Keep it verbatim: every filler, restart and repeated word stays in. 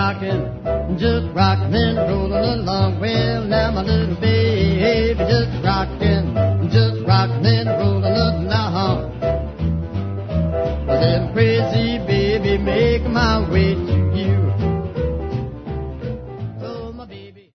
rockin', just rockin' and rollin' along. Well, now my little baby just rockin'.